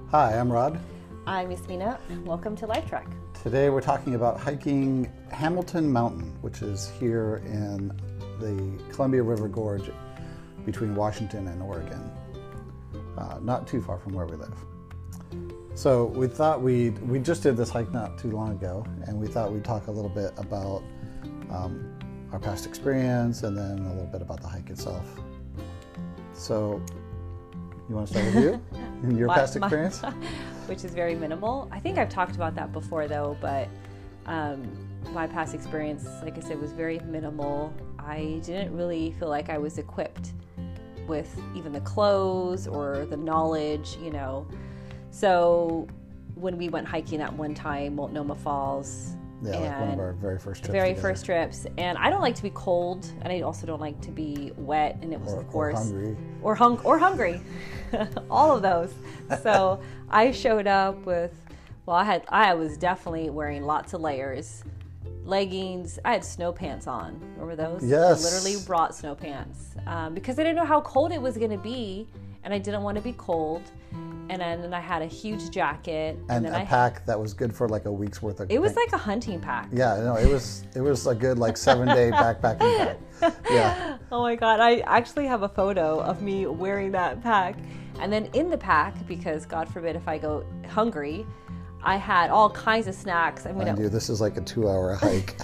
Hi, I'm Rod. I'm Yasmina. Welcome to Life Trek. Today we're talking about hiking Hamilton Mountain, which is here in the Columbia River Gorge between Washington and Oregon, not too far from where we live. So we thought we just did this hike not too long ago, and we thought we'd talk a little bit about our past experience and then a little bit about the hike itself. So you want to start with you and your past experience? Which is very minimal. I think I've talked about that before though, but my past experience, like I said, was very minimal. I didn't really feel like I was equipped with even the clothes or the knowledge, you know. So when we went hiking that one time, Multnomah Falls, Yeah, like one of our very first trips. First trips. And I don't like to be cold, and I also don't like to be wet, and it was of course or hungry. or hungry. All of those. So I showed up with, well, I was definitely wearing lots of layers. Leggings. I had snow pants on. Remember those? Yes. I literally brought snow pants because I didn't know how cold it was going to be, and I didn't want to be cold. And then I had a huge jacket. And a pack that was good for like a week's worth of. It was like a hunting pack. Yeah, no, it was a good like 7-day backpacking pack. Yeah. Oh my God, I actually have a photo of me wearing that pack. And then in the pack, because God forbid if I go hungry, I had all kinds of snacks. Mind you, this is like a 2-hour hike.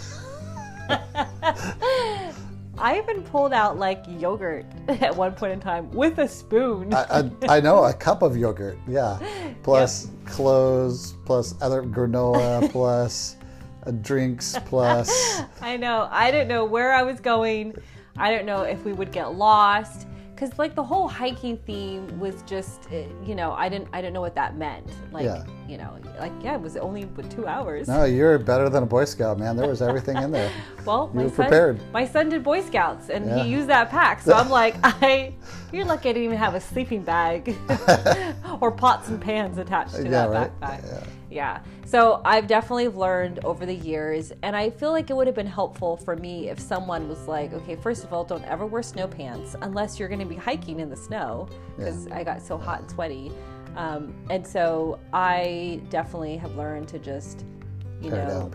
I even pulled out like yogurt at one point in time with a spoon. I know, a cup of yogurt, yeah. Plus clothes, plus other granola, plus drinks, plus... I know. I didn't know where I was going. I didn't know if we would get lost. Because like the whole hiking theme was just, you know, I didn't know what that meant. Like, you know, like, yeah, it was only 2 hours. No, you're better than a Boy Scout, man. There was everything in there. Well, you were prepared. My son did Boy Scouts, and he used that pack. So I'm like, you're lucky I didn't even have a sleeping bag or pots and pans attached to that backpack. Yeah. So I've definitely learned over the years, and I feel like it would have been helpful for me if someone was like, okay, first of all, don't ever wear snow pants unless you're going to be hiking in the snow, because I got so hot and sweaty. And so I definitely have learned to just, pare down.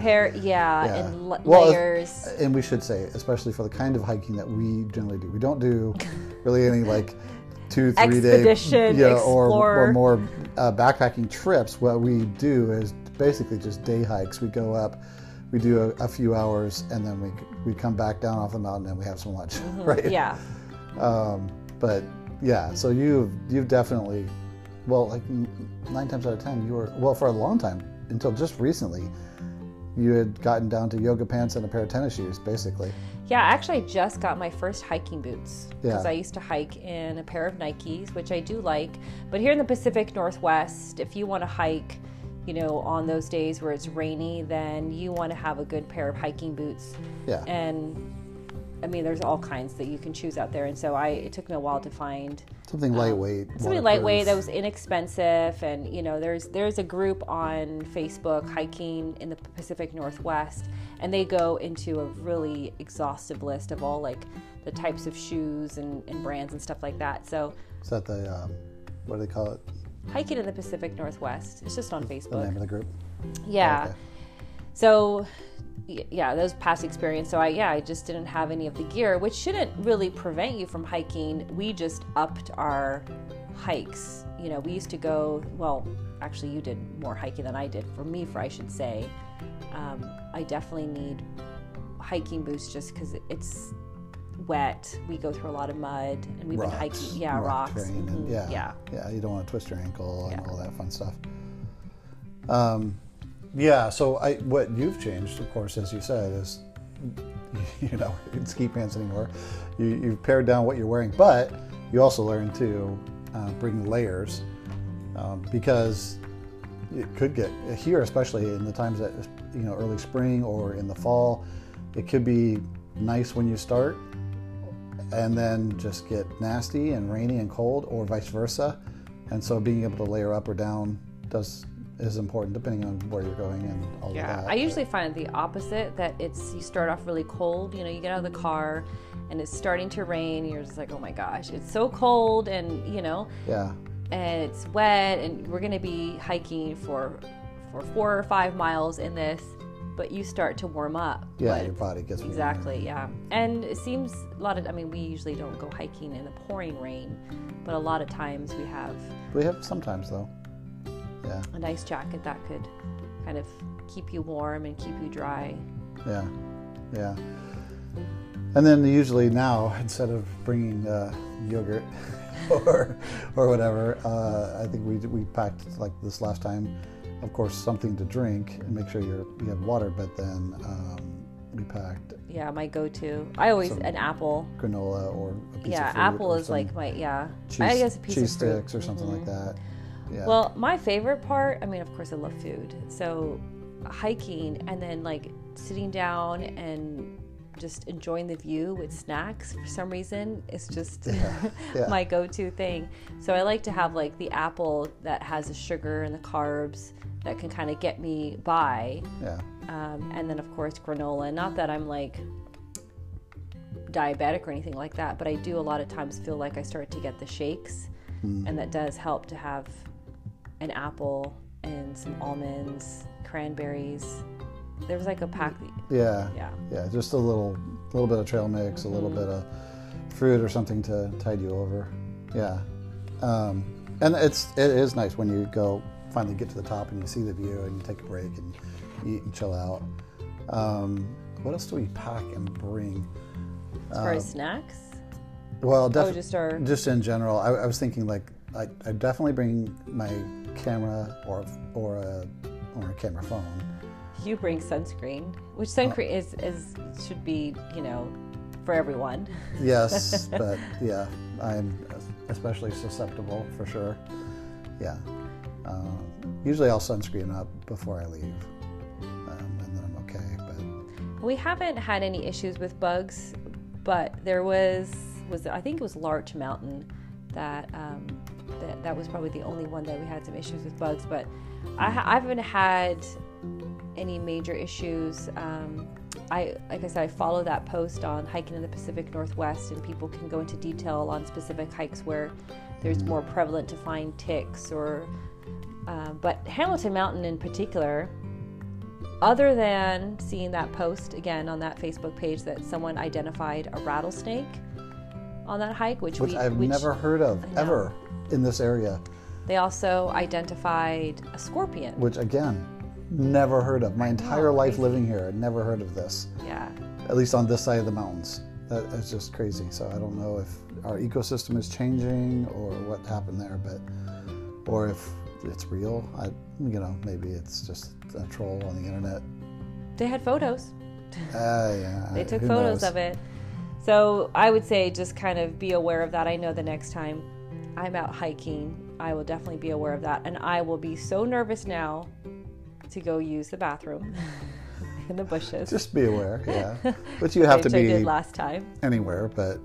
And layers. And we should say, especially for the kind of hiking that we generally do, we don't do really any like 2-3 day or more backpacking trips. What we do is basically just day hikes. We go up, we do a few hours, and then we come back down off the mountain and we have some lunch. Right? Yeah. But yeah, so you've definitely, well, like 9 times out of 10, you were, well, for a long time, until just recently, you had gotten down to yoga pants and a pair of tennis shoes, basically. Yeah, actually I just got my first hiking boots, because I used to hike in a pair of Nikes, which I do like. But here in the Pacific Northwest, if you want to hike, you know, on those days where it's rainy, then you want to have a good pair of hiking boots. Yeah. And I mean, there's all kinds that you can choose out there. And so it took me a while to find something lightweight. Something lightweight that was inexpensive. And, you know, there's a group on Facebook, Hiking in the Pacific Northwest, and they go into a really exhaustive list of all like the types of shoes and brands and stuff like that. So is that the, what do they call it? Hiking in the Pacific Northwest. It's just on Facebook. The name of the group? Yeah. Oh, okay. So yeah, those past experience. So I just didn't have any of the gear, which shouldn't really prevent you from hiking. We just upped our hikes. You know, we used to go, well, actually you did more hiking than I did. I should say. I definitely need hiking boots just because it's wet. We go through a lot of mud, and we've been hiking. Yeah, rocks. Mm-hmm. Yeah, you don't want to twist your ankle and all that fun stuff. So what you've changed, of course, as you said, is, you know, in ski pants anymore. You've pared down what you're wearing, but you also learned to bring layers because it could get, here especially in the times that, you know, early spring or in the fall, it could be nice when you start and then just get nasty and rainy and cold, or vice versa. And so being able to layer up or down is important depending on where you're going and all of that. Yeah, I usually find the opposite, that you start off really cold, you know, you get out of the car and it's starting to rain, you're just like, oh my gosh, it's so cold, and you know. Yeah. and it's wet, and we're going to be hiking for 4 or 5 miles in this, but you start to warm up. Yeah, your body gets warm. Exactly, yeah. And it seems we usually don't go hiking in the pouring rain, but a lot of times we have sometimes though. Yeah. A nice jacket that could kind of keep you warm and keep you dry. Yeah. Yeah. And then usually now, instead of bringing yogurt or whatever, I think we packed, like this last time, of course, something to drink and make sure you have water. But then we packed. Yeah, my go-to. I always an apple, granola, or a piece of fruit. Apple is like my cheese, I guess a piece cheese of fruit. sticks or something like that. Yeah. Well, my favorite part. I mean, of course, I love food. So hiking and then like sitting down and just enjoying the view with snacks for some reason is just my go-to thing. So I like to have like the apple that has the sugar and the carbs that can kind of get me by. Yeah. And then of course granola. Not that I'm like diabetic or anything like that, but I do a lot of times feel like I start to get the shakes, and that does help to have an apple and some almonds, cranberries. There's like a pack. Yeah. Just a little bit of trail mix, a little bit of fruit or something to tide you over. Yeah, and it is nice when you finally get to the top and you see the view and you take a break and eat and chill out. What else do we pack and bring? As far as snacks? Well, just in general. I was thinking like I definitely bring my camera or a camera phone. You bring sunscreen, which sunscreen is should be, for everyone. Yes, but yeah, I'm especially susceptible for sure. Yeah. Usually I'll sunscreen up before I leave, and then I'm okay. But we haven't had any issues with bugs, but there was I think it was Larch Mountain that was probably the only one that we had some issues with bugs, but I haven't had any major issues. Like I said, I follow that post on hiking in the Pacific Northwest, and people can go into detail on specific hikes where there's more prevalent to find ticks but Hamilton Mountain in particular, other than seeing that post again on that Facebook page that someone identified a rattlesnake on that hike, which I've never heard of ever in this area. They also identified a scorpion. Which again, never heard of. My entire life living here, I'd never heard of this. Yeah. At least on this side of the mountains. That's just crazy. So I don't know if our ecosystem is changing or what happened there, or if it's real. Maybe it's just a troll on the internet. They had photos. Yeah. They took photos of it. So I would say just kind of be aware of that. I know the next time I'm out hiking, I will definitely be aware of that. And I will be so nervous now to go use the bathroom in the bushes. Just be aware, yeah. But you have to be I did last time. Anywhere. But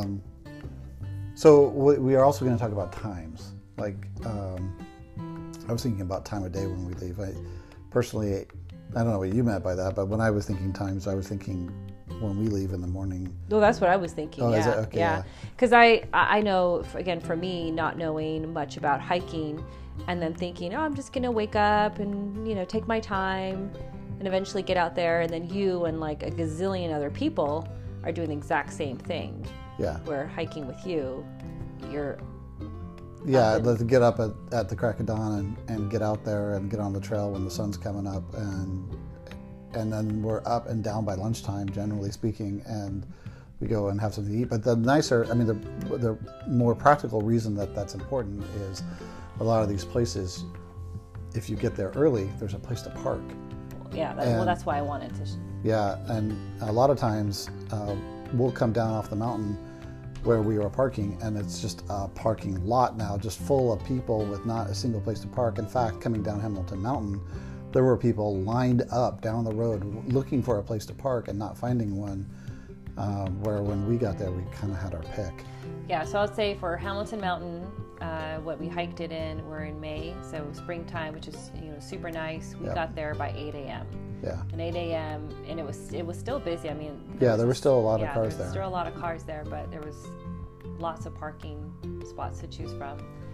so we are also going to talk about times. Like I was thinking about time of day when we leave. Personally, I don't know what you meant by that, but when I was thinking times, I was thinking when we leave in the morning. Well, that's what I was thinking. Oh, yeah. Is it? Okay, yeah. Because I know, again, for me, not knowing much about hiking, and then thinking, I'm just going to wake up and, take my time and eventually get out there. And then you and like a gazillion other people are doing the exact same thing. Yeah. Where hiking with you, you're... Yeah, to get up at the crack of dawn and get out there and get on the trail when the sun's coming up. And then we're up and down by lunchtime, generally speaking, and we go and have something to eat. But the more practical reason that's important is a lot of these places, if you get there early, there's a place to park. Yeah, that's why I wanted to. Yeah, and a lot of times we'll come down off the mountain where we were parking, and it's just a parking lot now, just full of people with not a single place to park. In fact, coming down Hamilton Mountain, there were people lined up down the road looking for a place to park and not finding one, where when we got there, we kind of had our pick. Yeah, so I'd say for Hamilton Mountain, what we hiked it in, we're in May, so springtime, which is super nice. We got there by 8 a.m. Yeah. And 8 a.m. and it was still busy. I mean, there were still a lot of cars there. Still a lot of cars there, but there was lots of parking spots to choose from.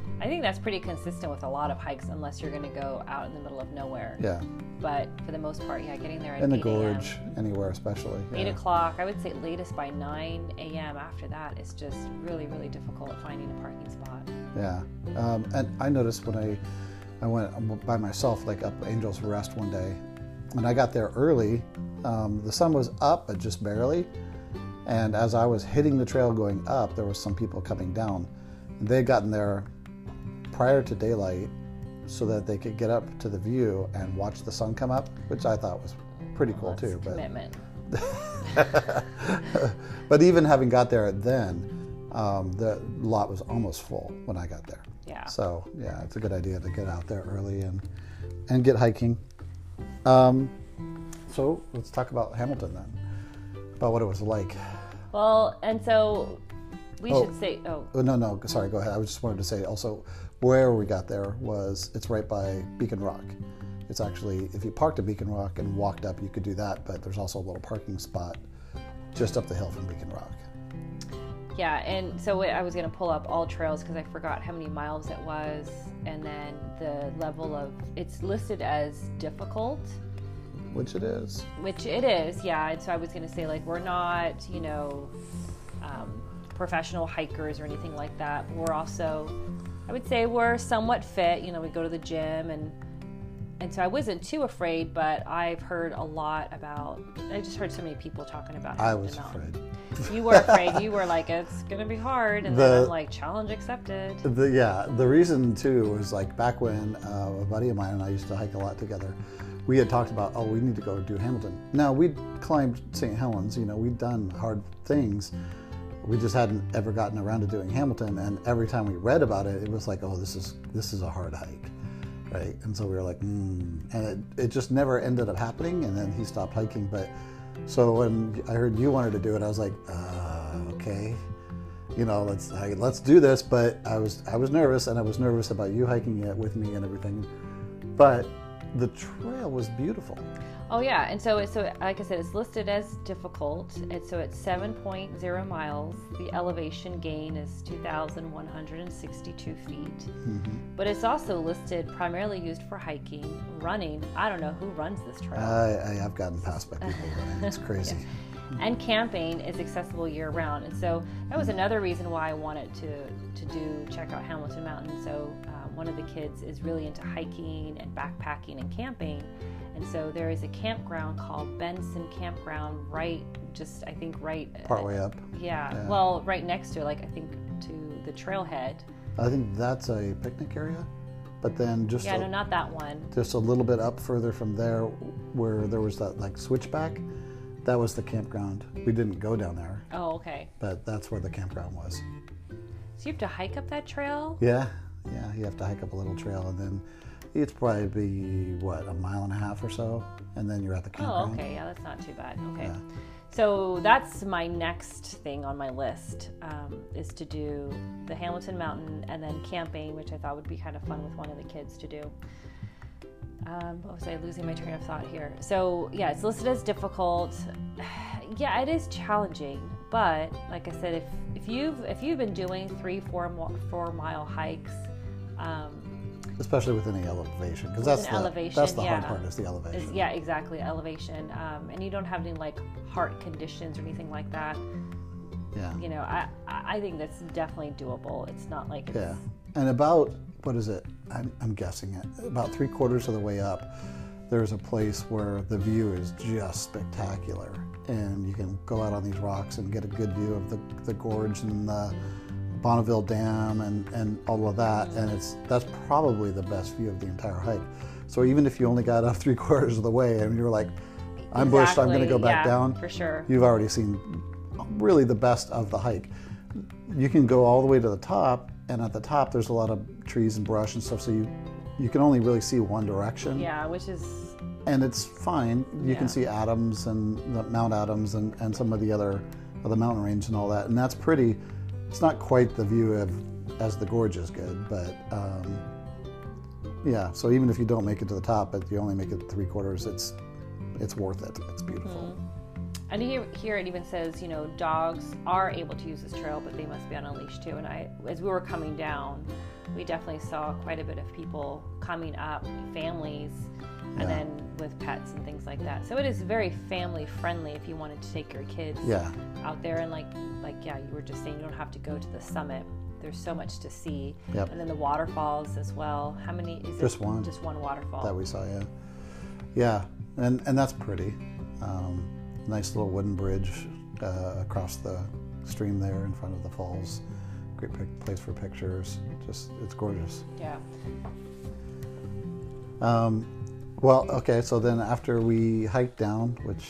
I think that's pretty consistent with a lot of hikes, unless you're going to go out in the middle of nowhere. Yeah. But for the most part, getting there at 8 in the gorge, anywhere especially. 8 o'clock, I would say latest by 9 a.m. After that, it's just really, really difficult finding a parking spot. Yeah. And I noticed when I went by myself, like up Angel's Rest one day, and I got there early, the sun was up, but just barely. And as I was hitting the trail going up, there was some people coming down. And they had gotten there prior to daylight so that they could get up to the view and watch the sun come up, which I thought was pretty cool too. Commitment. But even having got there then, the lot was almost full when I got there. Yeah. So yeah, it's a good idea to get out there early and get hiking. So let's talk about Hamilton then, about what it was like. Well, and so we should say, No, sorry, go ahead. I just wanted to say also where we got there it's right by Beacon Rock. It's actually, if you parked at Beacon Rock and walked up, you could do that, but there's also a little parking spot just up the hill from Beacon Rock. Yeah, and so I was going to pull up all trails because I forgot how many miles it was, and then the level of, it's listed as difficult. Which it is, yeah. And so I was going to say, like, we're not, professional hikers or anything like that. We're also, I would say we're somewhat fit. We go to the gym, and so I wasn't too afraid, but I've heard a lot about, I just heard so many people talking about I was afraid. You were afraid. You were like, it's going to be hard. And then I'm like, challenge accepted. The reason too was like back when a buddy of mine and I used to hike a lot together, we had talked about, we need to go do Hamilton. Now, we'd climbed St. Helens, we'd done hard things. We just hadn't ever gotten around to doing Hamilton. And every time we read about it, it was like, this is a hard hike, right? And so we were like, And it just never ended up happening. And then he stopped hiking. But so when I heard you wanted to do it, I was like, okay, let's do this. But I was nervous, and I was nervous about you hiking it with me and everything. But the trail was beautiful. Oh yeah, and so like I said, it's listed as difficult. And so it's 7.0 miles. The elevation gain is 2,162 feet. Mm-hmm. But it's also listed primarily used for hiking, running. I don't know who runs this trail. I have gotten passed by people running. It's crazy. Yeah. And camping is accessible year round. And so that was another reason why I wanted to check out Hamilton Mountain. So one of the kids is really into hiking and backpacking and camping. And so there is a campground called Benson Campground right partway up. Yeah. Well, right next to, like, I think to the trailhead. I think that's a picnic area. But then not that one. Just a little bit up further from there where there was that like switchback, that was the campground. We didn't go down there. Oh, okay. But that's where the campground was. So you have to hike up that trail? Yeah, you have to hike up a little trail, and then it's probably a mile and a half or so, and then you're at the campground. Oh, okay, yeah, that's not too bad. Okay. Yeah. So that's my next thing on my list, is to do the Hamilton Mountain and then camping, which I thought would be kind of fun with one of the kids to do. What was I losing my train of thought here? So yeah, it's listed as difficult. Yeah, it is challenging, but like I said, if you've been doing 3-4 mile hikes, especially with any elevation, because that's the hard part, is the elevation. Yeah, exactly, elevation, and you don't have any like heart conditions or anything like that. Yeah. I think that's definitely doable. It's not like it's... Yeah, and about, what is it? I'm guessing it. About 3/4 of the way up, there's a place where the view is just spectacular, and you can go out on these rocks and get a good view of the gorge and the Bonneville Dam and all of that, and that's probably the best view of the entire hike. So even if you only got up 3/4 of the way and you're like, I'm bushed, I'm going to go back down, for sure, you've already seen really the best of the hike. You can go all the way to the top, and at the top there's a lot of trees and brush and stuff, so you can only really see one direction. Yeah, which is... And it's fine. You can see Adams and Mount Adams and some of the other of the mountain range and all that, and that's pretty. It's not quite the view as the gorge is good, but so even if you don't make it to the top, but you only make it 3/4, it's worth it. It's beautiful. And here it even says, you know, dogs are able to use this trail, but they must be on a leash too. And as we were coming down, we definitely saw quite a bit of people coming up, families, and then with pets and things like that. So it is very family friendly if you wanted to take your kids out there. And like you were just saying, you don't have to go to the summit. There's so much to see. Yep. And then the waterfalls as well. How many is just it? One. Just one waterfall. That we saw, yeah. And that's pretty. Nice little wooden bridge across the stream there in front of the falls. Great place for pictures. Just, it's gorgeous. Yeah. Well, okay, so then after we hiked down, which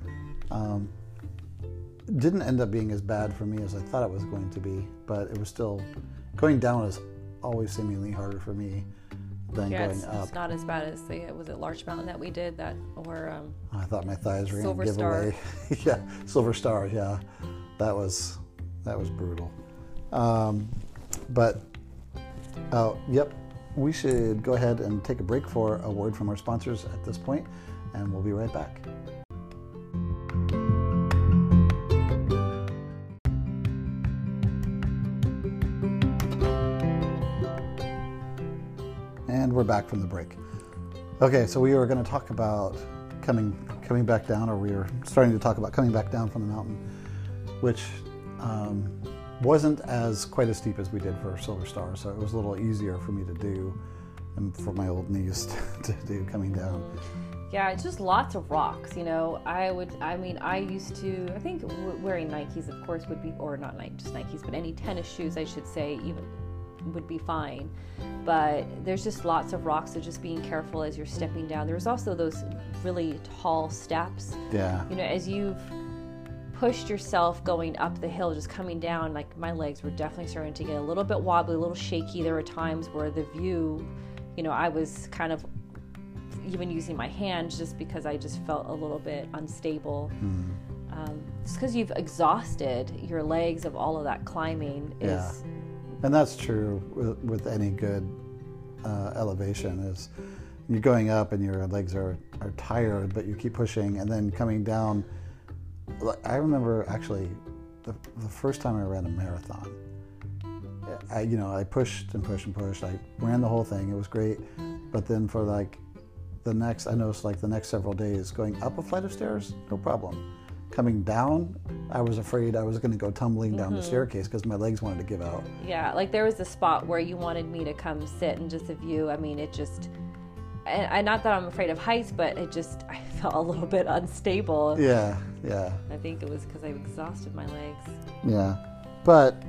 didn't end up being as bad for me as I thought it was going to be, but it was still, going down is always seemingly harder for me than going up. It's not as bad as was it Larch Mountain that we did that, or I thought my thighs were going to give Star. away. Yeah, Silver Star, yeah. That was brutal. But yep, we should go ahead and take a break for a word from our sponsors at this point, and we'll be right back. And we're back from the break. Okay, so we were going to talk about coming back down, or we were starting to talk about coming back down from the mountain, which wasn't quite as steep as we did for Silver Star, so it was a little easier for me to do, and for my old knees to do coming down. Yeah, it's just lots of rocks, you know. I think wearing Nikes, of course, would be, or not just Nikes, but any tennis shoes, I should say, even would be fine. But there's just lots of rocks, so just being careful as you're stepping down. There's also those really tall steps. Yeah. You know, as you've pushed yourself going up the hill, just coming down, like my legs were definitely starting to get a little bit wobbly, a little shaky. There were times where the view, you know, I was kind of even using my hands just because I just felt a little bit unstable. Just because you've exhausted your legs of all of that climbing is... And that's true with any good elevation, is you're going up and your legs are tired, but you keep pushing, and then coming down. I remember actually the first time I ran a marathon, I pushed and pushed and pushed. I ran the whole thing. It was great. But then for the next several days, going up a flight of stairs, no problem. Coming down, I was afraid I was going to go tumbling down the staircase because my legs wanted to give out. Yeah, like there was a spot where you wanted me to come sit and just a view. I mean, it just, and not that I'm afraid of heights, but I felt a little bit unstable. Yeah. I think it was because I exhausted my legs. Yeah, but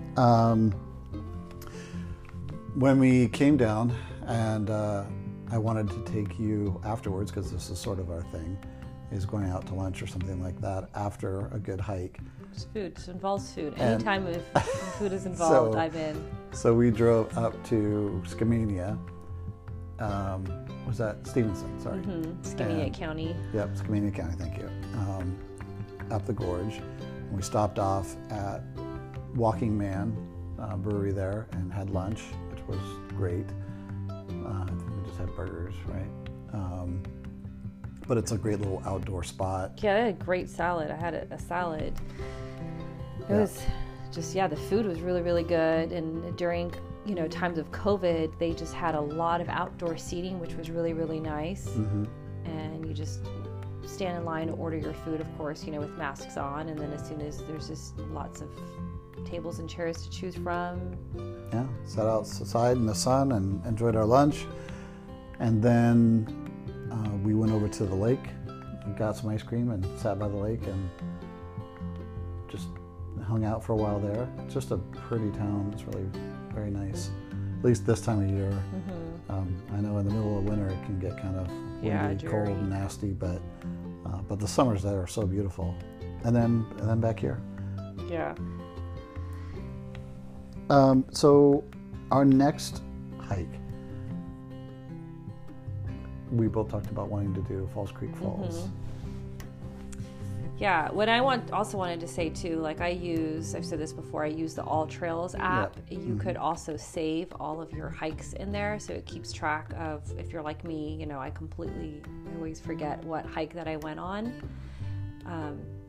when we came down, and I wanted to take you afterwards, because this is sort of our thing, is going out to lunch or something like that after a good hike. It's food. It involves food. Anytime if food is involved, I'm in. So we drove up to Skamania. Was that Stevenson? Sorry. Skamania County. Yep, Skamania County, thank you. Up the gorge. And we stopped off at Walking Man brewery there and had lunch, which was great. I think we just had burgers, right? But it's a great little outdoor spot. Yeah, they had a great salad. I had a salad. It was just, the food was really, really good. And during, times of COVID, they just had a lot of outdoor seating, which was really, really nice. And you just stand in line to order your food, of course, with masks on. And then as soon as there's just lots of tables and chairs to choose from. Yeah, sat outside in the sun and enjoyed our lunch. And then we went over to the lake and got some ice cream and sat by the lake and just hung out for a while there. It's just a pretty town. It's really very nice, at least this time of year. I know in the middle of winter it can get kind of windy, cold, and nasty, but the summers there are so beautiful. And then back here. Yeah. So our next hike, we both talked about wanting to do Falls Creek Falls. Yeah, what I also wanted to say too, I've said this before, I use the All Trails app. Yep. You could also save all of your hikes in there, so it keeps track of, if you're like me, I always forget what hike that I went on.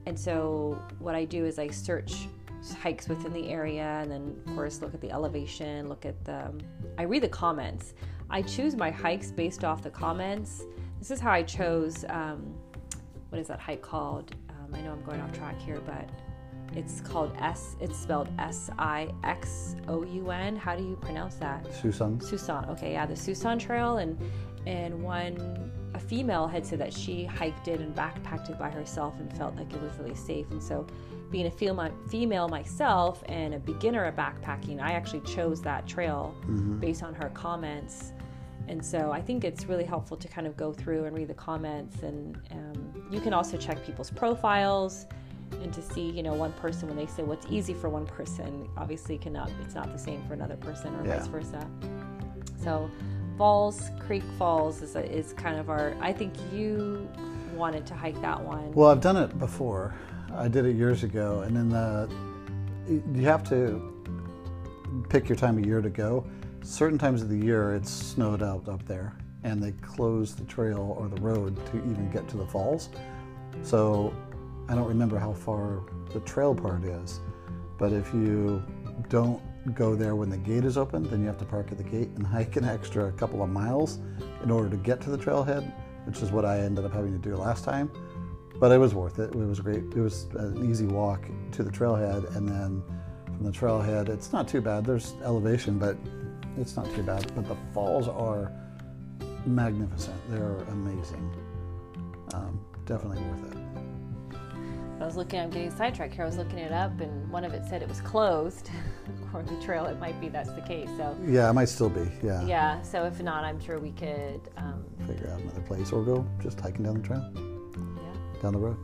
And so what I do is I search hikes within the area, and then of course look at the elevation, I read the comments. I choose my hikes based off the comments. This is how I chose, what is that hike called? I know I'm going off track here, but it's spelled Sixoun. How do you pronounce that? Suisun. Okay, yeah, the Suisun Trail, and a female had said that she hiked it and backpacked it by herself and felt like it was really safe. And so, being a female myself and a beginner at backpacking, I actually chose that trail based on her comments. And so I think it's really helpful to kind of go through and read the comments, and you can also check people's profiles and to see, one person, when they say what's easy for one person, obviously it's not the same for another person, or vice versa. So Creek Falls is kind of I think you wanted to hike that one. Well, I've done it before. I did it years ago, and then you have to pick your time of year to go. Certain times of the year it's snowed out up there, and they close the trail or the road to even get to the falls. So I don't remember how far the trail part is, but if you don't go there when the gate is open, then you have to park at the gate and hike an extra couple of miles in order to get to the trailhead, which is what I ended up having to do last time. But it was worth it. It was great. It was an easy walk to the trailhead, and then from the trailhead, it's not too bad. There's elevation, but it's not too bad. But the falls are magnificent. They're amazing. Definitely worth it. I'm getting sidetracked here. I was looking it up, and one of it said it was closed. According to trail, it might be that's the case. So yeah, it might still be. Yeah. Yeah. So if not, I'm sure we could figure out another place, or go just hiking down the trail. Yeah. Down the road.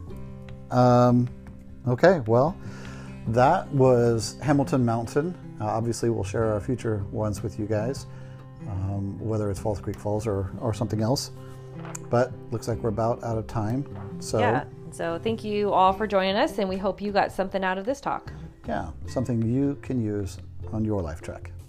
Okay. Well, that was Hamilton Mountain. Obviously, we'll share our future ones with you guys, whether it's Falls Creek Falls or something else. But looks like we're about out of time. So yeah. So thank you all for joining us, and we hope you got something out of this talk. Yeah, something you can use on your life trek.